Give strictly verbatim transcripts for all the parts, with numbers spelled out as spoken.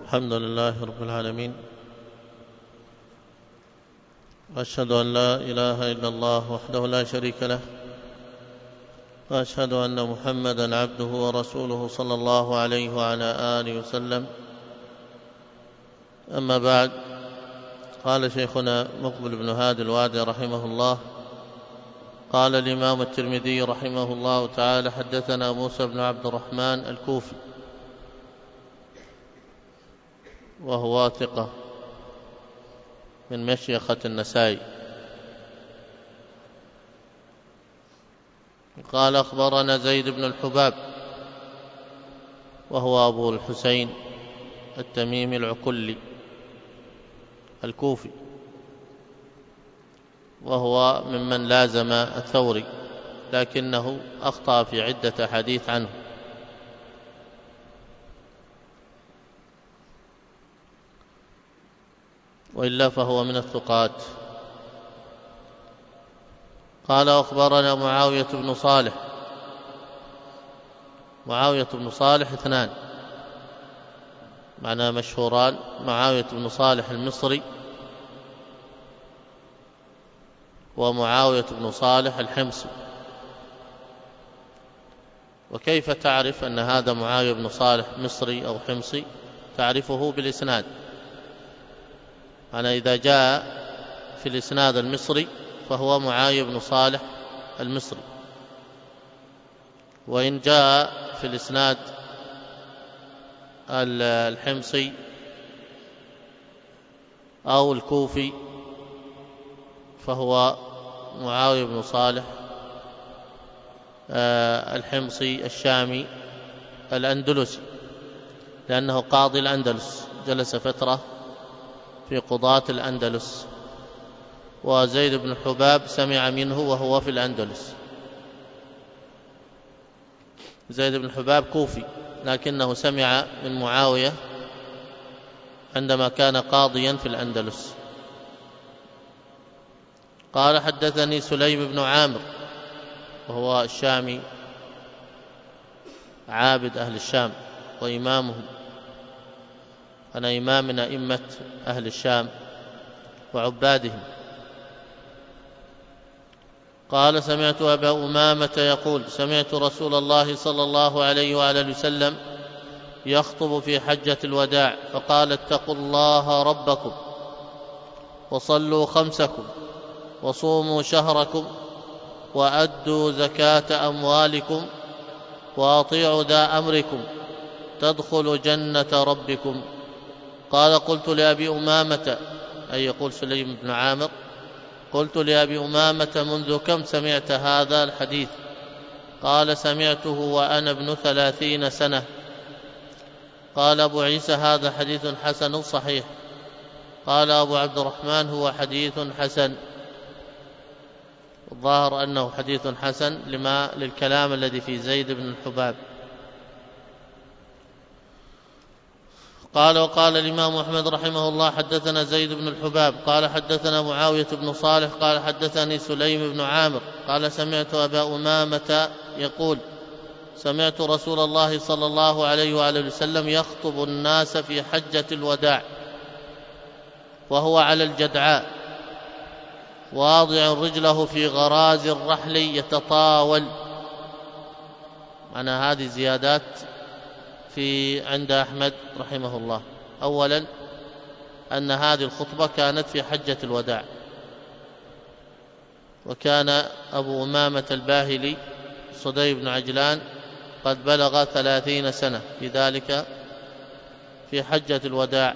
الحمد لله رب العالمين، وأشهد أن لا إله إلا الله وحده لا شريك له، وأشهد أن محمدًا عبده ورسوله صلى الله عليه وعلى آله وسلم. أما بعد، قال شيخنا مقبل بن هادي الوادي رحمه الله: قال الإمام الترمذي رحمه الله تعالى: حدثنا موسى بن عبد الرحمن الكوفي، وهو ثقة من مشيخة النسائي. قال: أخبرنا زيد بن الحباب، وهو أبو الحسين التميمي العكلي الكوفي، وهو ممن لازم الثوري، لكنه أخطأ في عدة حديث عنه. وإلا فهو من الثقات. قال: أخبرنا معاوية بن صالح. معاوية بن صالح اثنان، معناه مشهوران: معاوية بن صالح المصري، ومعاوية بن صالح الحمصي. وكيف تعرف أن هذا معاوية بن صالح مصري أو حمصي؟ تعرفه بالإسناد. أنا إذا جاء في الإسناد المصري فهو معاوية بن صالح المصري، وإن جاء في الإسناد الحمصي أو الكوفي فهو معاوية بن صالح الحمصي الشامي الأندلسي، لأنه قاضي الأندلس، جلس فترة في قضاة الأندلس. وزيد بن حباب سمع منه وهو في الأندلس. زيد بن حباب كوفي، لكنه سمع من معاوية عندما كان قاضيا في الأندلس. قال: حدثني سليم بن عامر، وهو الشامي عابد أهل الشام وإمامهم، أنا إمام من أئمة أهل الشام وعبادهم. قال: سمعت أبا أمامة يقول: سمعت رسول الله صلى الله عليه وآله وسلم يخطب في حجة الوداع فقال: اتقوا الله ربكم، وصلوا خمسكم، وصوموا شهركم، وأدوا زكاة أموالكم، وأطيعوا ذا أمركم، تدخلوا جنة ربكم. قال: قلت لأبي أمامة، أي يقول سليم بن عامر، قلت لأبي أمامة: منذ كم سمعت هذا الحديث؟ قال: سمعته وأنا ابن ثلاثين سنة. قال أبو عيسى: هذا حديث حسن صحيح. قال أبو عبد الرحمن: هو حديث حسن. الظاهر أنه حديث حسن لما للكلام الذي في زيد بن الحباب. قال: وقال الإمام أحمد رحمه الله: حدثنا زيد بن الحباب قال حدثنا معاوية بن صالح قال حدثني سليم بن عامر قال: سمعت أبا أمامة يقول: سمعت رسول الله صلى الله عليه وآله وسلم يخطب الناس في حجة الوداع، وهو على الجدعاء واضع رجله في غراز الرحل يتطاول. معنى هذه زيادات في عند أحمد رحمه الله. أولا، أن هذه الخطبة كانت في حجة الوداع، وكان أبو أمامة الباهلي صدي بن عجلان قد بلغ ثلاثين سنة في ذلك في حجة الوداع.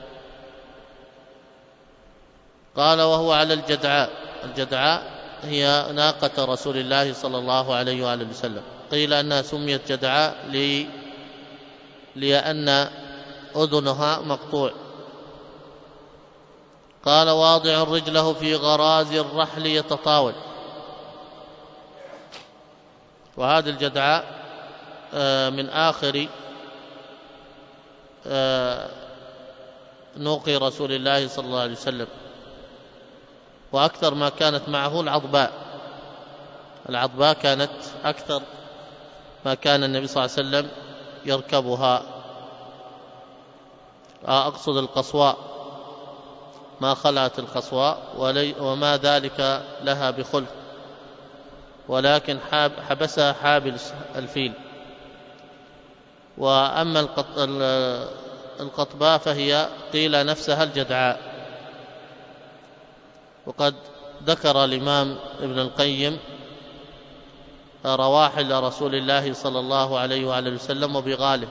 قال: وهو على الجدعاء. الجدعاء هي ناقة رسول الله صلى الله عليه وآله وسلم. قيل أنها سميت جدعاء لي لأن أذنها مقطوع. قال: واضع رجله في غراز الرحل يتطاول. وهذا الجدعاء من آخر نوقي رسول الله صلى الله عليه وسلم، وأكثر ما كانت معه العضباء. العضباء كانت أكثر ما كان النبي صلى الله عليه وسلم يركبها. أقصد القصواء، ما خلعت القصواء وما ذلك لها بخلق، ولكن حبسها حابل الفيل. وأما القطباء فهي قيل نفسها الجدعاء. وقد ذكر الإمام ابن القيم رواحل رسول الله صلى الله عليه وعلى وسلم وبغاله،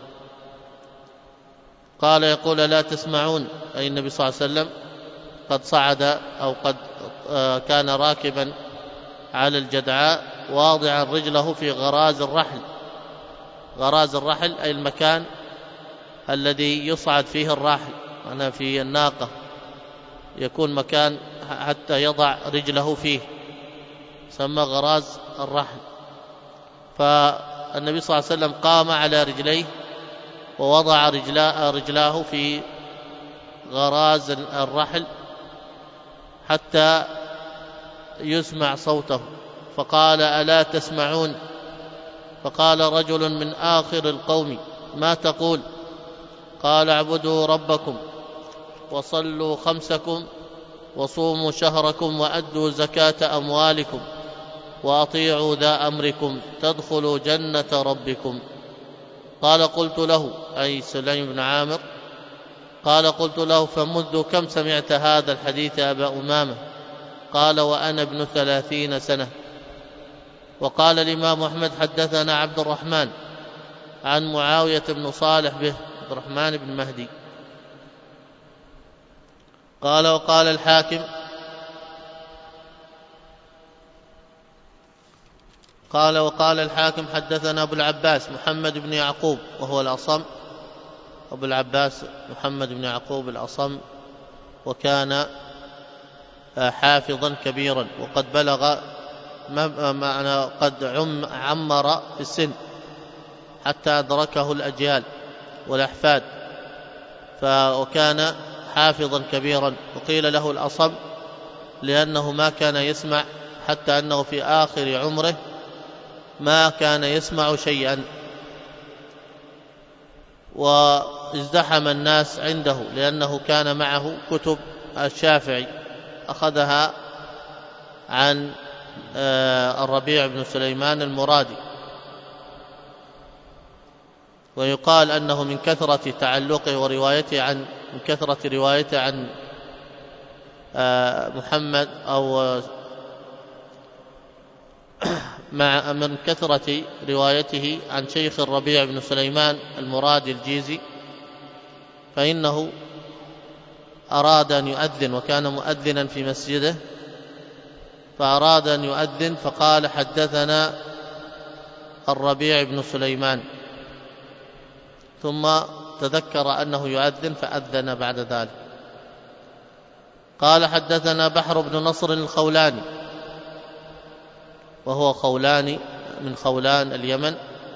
قال يقول لا تسمعون، أي النبي صلى الله عليه وسلم قد صعد أو قد كان راكبا على الجدعاء واضعا رجله في غراز الرحل. غراز الرحل أي المكان الذي يصعد فيه الراحل، أنا في الناقة يكون مكان حتى يضع رجله فيه، سمى غراز الرحل. فالنبي صلى الله عليه وسلم قام على رجليه ووضع رجلاه في غراز الرحل حتى يسمع صوته، فقال ألا تسمعون؟ فقال رجل من آخر القوم ما تقول؟ قال اعبدوا ربكم وصلوا خمسكم وصوموا شهركم وأدوا زكاة أموالكم وأطيعوا ذا أمركم تدخلوا جنة ربكم. قال قلت له، أي سليم بن عامر، قال قلت له فمنذ كم سمعت هذا الحديث يا أبا أمامة؟ قال وأنا ابن ثلاثين سنة. وقال الإمام أحمد حدثنا عبد الرحمن عن معاوية بن صالح به عبد الرحمن بن مهدي. قال وقال الحاكم قال وقال الحاكم حدثنا أبو العباس محمد بن يعقوب وهو الأصم، أبو العباس محمد بن يعقوب الأصم، وكان حافظا كبيرا وقد بلغ معنى قد عم عمر في السن حتى أدركه الأجيال والأحفاد، وكان حافظا كبيرا. وقيل له الأصم لأنه ما كان يسمع، حتى أنه في آخر عمره ما كان يسمع شيئا، وازدحم الناس عنده لأنه كان معه كتب الشافعي أخذها عن الربيع بن سليمان المرادي. ويقال أنه من كثرة تعلقه وروايته عن من كثرة روايته عن محمد أو مع من كثرة روايته عن شيخ الربيع بن سليمان المرادي الجيزي، فإنه أراد أن يؤذن وكان مؤذنا في مسجده، فأراد أن يؤذن فقال حدثنا الربيع بن سليمان، ثم تذكر أنه يؤذن فأذن بعد ذلك. قال حدثنا بحر بن نصر الخولاني وهو خولاني من خولان اليمن،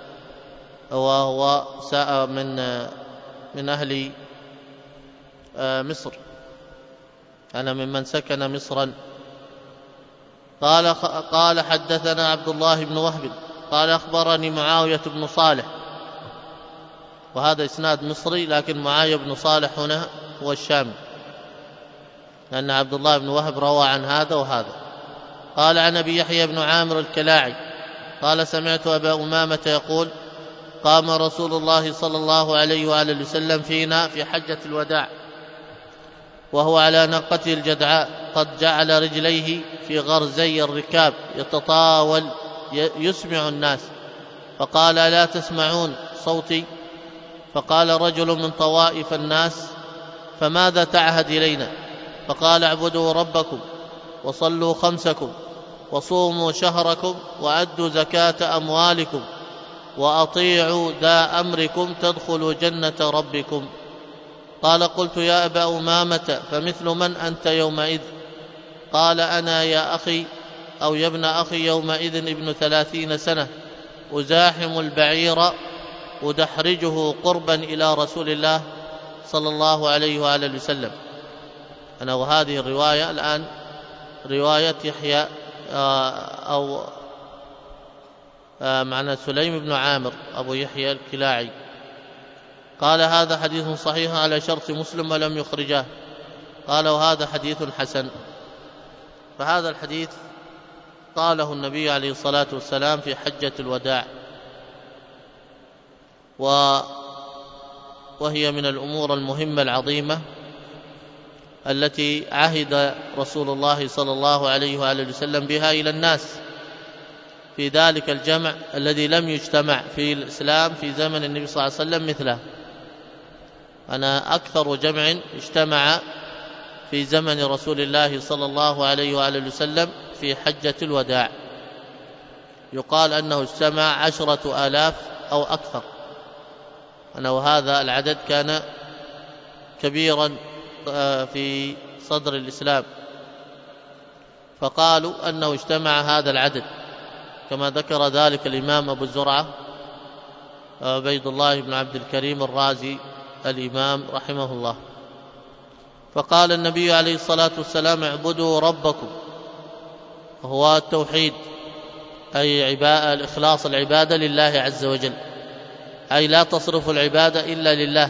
وهو من من أهل مصر، أنا ممن سكن مصرا. قال قال حدثنا عبد الله بن وهب قال أخبرني معاوية بن صالح، وهذا إسناد مصري لكن معاوية بن صالح هنا هو الشامي، لأن عبد الله بن وهب روى عن هذا وهذا. قال عن أبي يحيى بن عامر الكلاعي قال سمعت أبا أمامة يقول قام رسول الله صلى الله عليه وآله وسلم فينا في حجة الوداع وهو على ناقته الجدعاء قد جعل رجليه في غرزي الركاب يتطاول يسمع الناس، فقال لا تسمعون صوتي؟ فقال رجل من طوائف الناس فماذا تعهد إلينا؟ فقال اعبدوا ربكم وصلوا خمسكم وصوموا شهركم وأدوا زكاة أموالكم وأطيعوا ذا أمركم تدخلوا جنة ربكم. قال قلت يا أبا أمامة فمثل من أنت يومئذ؟ قال أنا يا أخي أو يا ابن أخي يومئذ ابن ثلاثين سنة أزاحم البعير أدحرجه قربا إلى رسول الله صلى الله عليه وآله وسلم. أنا وهذه الرواية الآن رواية يحيى أو معنى سليم بن عامر أبو يحيى الكلاعي، قال هذا حديث صحيح على شرط مسلم ولم يخرجاه. قال وهذا حديث حسن. فهذا الحديث قاله النبي عليه الصلاة والسلام في حجة الوداع، وهي من الأمور المهمة العظيمة التي عهد رسول الله صلى الله عليه وآله وسلم بها إلى الناس في ذلك الجمع الذي لم يجتمع في الإسلام في زمن النبي صلى الله عليه وسلم مثله. أنا أكثر جمع اجتمع في زمن رسول الله صلى الله عليه وآله وسلم في حجة الوداع، يقال أنه اجتمع عشرة آلاف أو أكثر، أنا وهذا العدد كان كبيرا في صدر الإسلام، فقالوا أنه اجتمع هذا العدد كما ذكر ذلك الإمام أبو زرعة عبيد الله بن عبد الكريم الرازي الإمام رحمه الله. فقال النبي عليه الصلاة والسلام اعبدوا ربكم، وهو التوحيد، أي عباء الإخلاص العبادة لله عز وجل، أي لا تصرف العبادة إلا لله.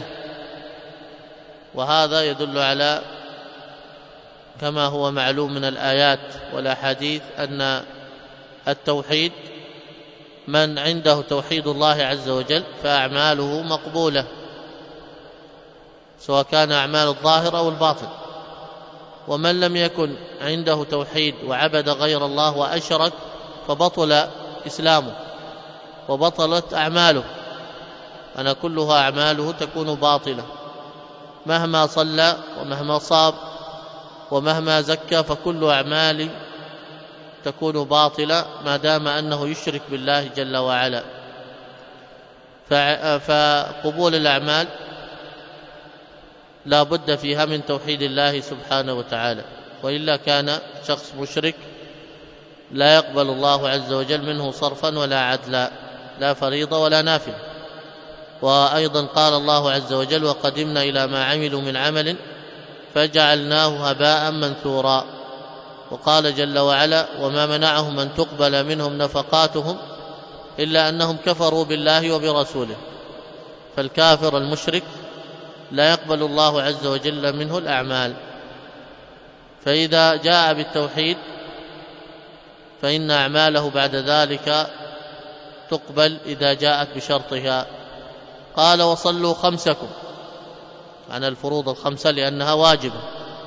وهذا يدل على كما هو معلوم من الآيات والأحاديث أن التوحيد من عنده توحيد الله عز وجل فأعماله مقبولة، سواء كان أعمال الظاهر أو الباطن. ومن لم يكن عنده توحيد وعبد غير الله وأشرك فبطل إسلامه وبطلت أعماله، أنا كلها أعماله تكون باطلة، مهما صلى ومهما صاب ومهما زكى فكل أعمال تكون باطلة ما دام أنه يشرك بالله جل وعلا. فقبول الأعمال لا بد فيها من توحيد الله سبحانه وتعالى، وإلا كان شخص مشرك لا يقبل الله عز وجل منه صرفا ولا عدلا، لا فريضة ولا نافلة. وأيضا قال الله عز وجل وقدمنا إلى ما عملوا من عمل فجعلناه هباء منثورا. وقال جل وعلا وما منعهم أن تقبل منهم نفقاتهم إلا أنهم كفروا بالله وبرسوله. فالكافر المشرك لا يقبل الله عز وجل منه الأعمال. فإذا جاء بالتوحيد فإن أعماله بعد ذلك تقبل إذا جاءت بشرطها. قال وصلوا خمسكم، عن الفروض الخمسة لأنها واجبة،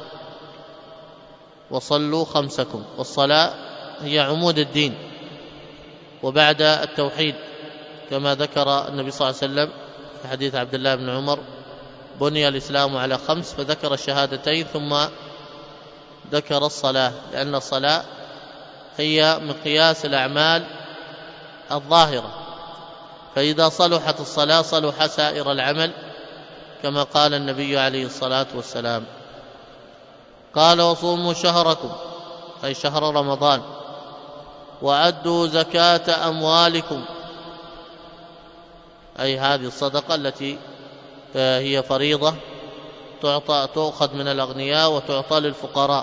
وصلوا خمسكم، والصلاة هي عمود الدين، وبعد التوحيد كما ذكر النبي صلى الله عليه وسلم في حديث عبد الله بن عمر بني الإسلام على خمس، فذكر الشهادتين ثم ذكر الصلاة، لأن الصلاة هي مقياس الأعمال الظاهرة، فإذا صلحت الصلاة صلح سائر العمل كما قال النبي عليه الصلاة والسلام. قال وصوموا شهركم، أي شهر رمضان، وأدوا زكاة أموالكم، أي هذه الصدقة التي هي فريضة تعطى تؤخذ من الأغنياء وتعطى للفقراء.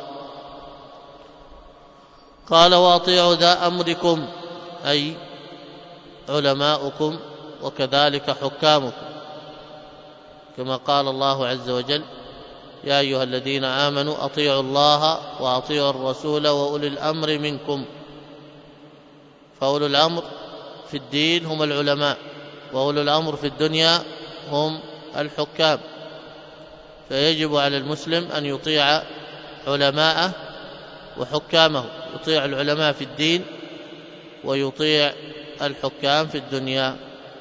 قال وأطيعوا ذا أمركم، أي علماؤكم وكذلك حكامكم، كما قال الله عز وجل يا أيها الذين آمنوا أطيعوا الله وأطيعوا الرسول وأولي الأمر منكم. فأولو الأمر في الدين هم العلماء، وأولو الأمر في الدنيا هم الحكام، فيجب على المسلم أن يطيع علماءه وحكامه، يطيع العلماء في الدين ويطيع الحكام في الدنيا.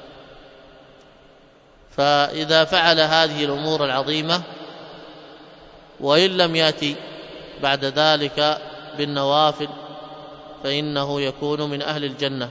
فإذا فعل هذه الأمور العظيمة وإن لم يأتي بعد ذلك بالنوافل فإنه يكون من أهل الجنة.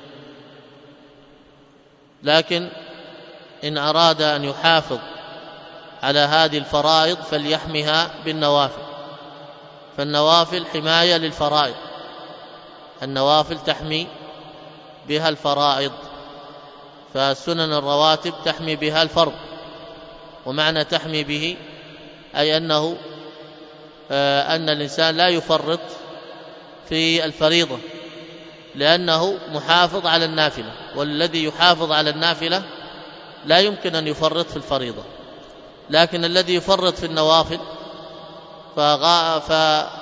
لكن إن أراد أن يحافظ على هذه الفرائض فليحمها بالنوافل، فالنوافل حماية للفرائض، النوافل تحمي بها الفرائض، فالسنن الرواتب تحمي بها الفرض. ومعنى تحمي به أي أنه آه أن الإنسان لا يفرط في الفريضة لأنه محافظ على النافلة، والذي يحافظ على النافلة لا يمكن أن يفرط في الفريضة، لكن الذي يفرط في النوافل فغا ف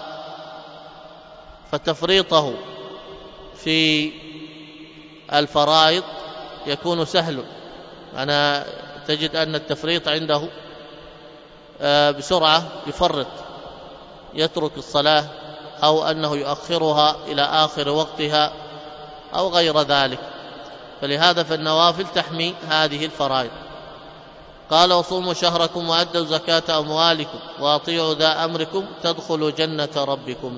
فتفريطه في الفرائض يكون سهل. أنا تجد أن التفريط عنده بسرعة يفرط، يترك الصلاة أو أنه يؤخرها إلى آخر وقتها أو غير ذلك. فلهذا فالنوافل تحمي هذه الفرائض. قال وصوموا شهركم وأدوا زكاة أموالكم وأطيعوا ذا أمركم تدخلوا جنة ربكم.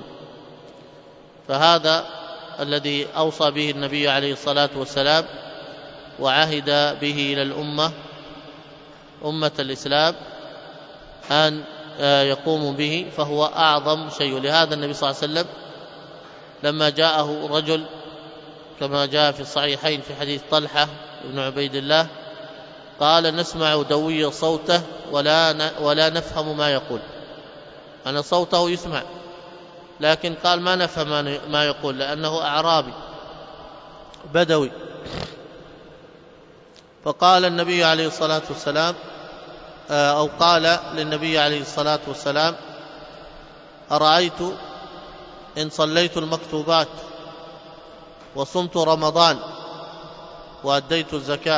فهذا الذي أوصى به النبي عليه الصلاة والسلام وعهد به إلى الأمة أمة الإسلام أن يقوموا به، فهو أعظم شيء. لهذا النبي صلى الله عليه وسلم لما جاءه رجل كما جاء في الصحيحين في حديث طلحة بن عبيد الله قال نسمع دوي صوته ولا ولا نفهم ما يقول. أنا صوته يسمع لكن قال ما نفهم ما يقول لأنه أعرابي بدوي. فقال النبي عليه الصلاة والسلام أو قال للنبي عليه الصلاة والسلام أرأيت إن صليت المكتوبات وصمت رمضان وأديت الزكاة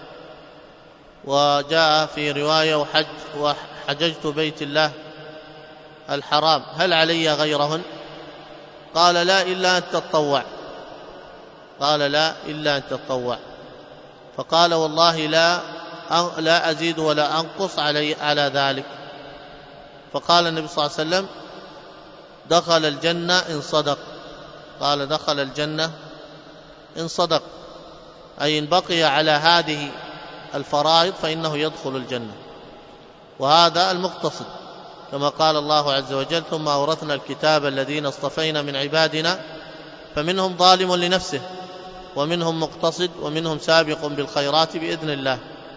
وجاء في رواية وحج وحججت بيت الله الحرام هل علي غيرهن؟ قال لا إلا أن تتطوع. قال لا إلا أن تتطوع. فقال والله لا لا أزيد ولا أنقص علي على ذلك. فقال النبي صلى الله عليه وسلم دخل الجنة إن صدق. قال دخل الجنة إن صدق، أي إن بقي على هذه الفرائض فإنه يدخل الجنة. وهذا المقتصد كما قال الله عز وجل ثم أورثنا الكتاب الذين اصطفينا من عبادنا فمنهم ظالم لنفسه ومنهم مقتصد ومنهم سابق بالخيرات بإذن الله.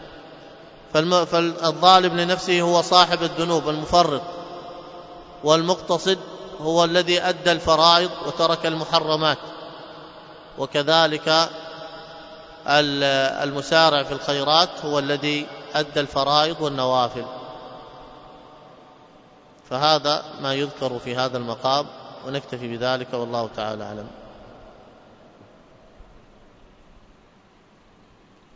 فالظالم لنفسه هو صاحب الذنوب المفرط، والمقتصد هو الذي أدى الفرائض وترك المحرمات، وكذلك المسارع في الخيرات هو الذي أدى الفرائض والنوافل. فهذا ما يذكر في هذا المقام، ونكتفي بذلك والله تعالى أعلم.